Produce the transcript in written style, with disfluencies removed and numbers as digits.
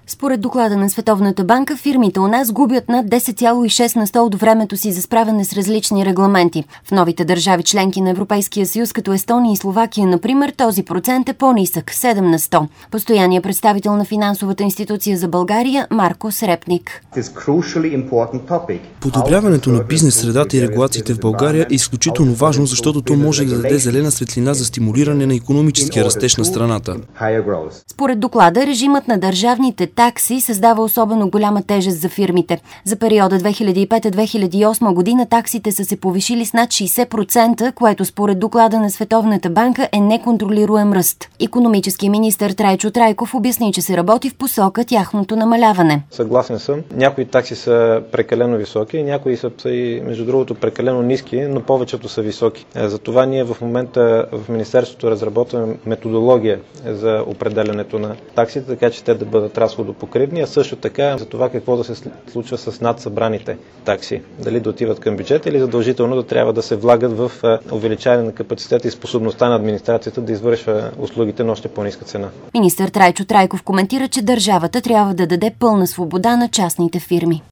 Според доклада на Световната банка, фирмите у нас губят над 10,6 на сто от времето си за справяне с различни регламенти. В новите държави членки на Европейския съюз, като Естония и Словакия, например, този процент е по-нисък – 7 на 100. Постоянният представител на финансовата институция за България Марко Срепник. Подобряването на бизнес средата и регулациите в България е изключително важно, защото то може да даде зелена светлина за стимулиране на икономическия растеж на страната. Според доклада, режимът на държавните такси създава особено голяма тежест за фирмите. За периода 2005-2008 година таксите са се повишили с над 60%, което според доклада на Световната банка е неконтролируем ръст. Икономически министър Трайчо Трайков обясни, че се работи в посока тяхното намаляване. Съгласен съм. Някои такси са прекалено високи, някои са и, между другото, прекалено ниски, но повечето са високи. Затова ние в момента в Министерството разработваме методология за определянето на таксите, така че те да бъдат разходопокривни, а също така за това какво да се случва с надсъбраните такси. Дали да отиват към бюджета или задължително да трябва да се влагат в увеличаване на капацитета и способността на администрацията да извършва услугите на още по-ниска цена. Министър Трайчо Трайков коментира, че държавата трябва да даде пълна свобода на частните фирми.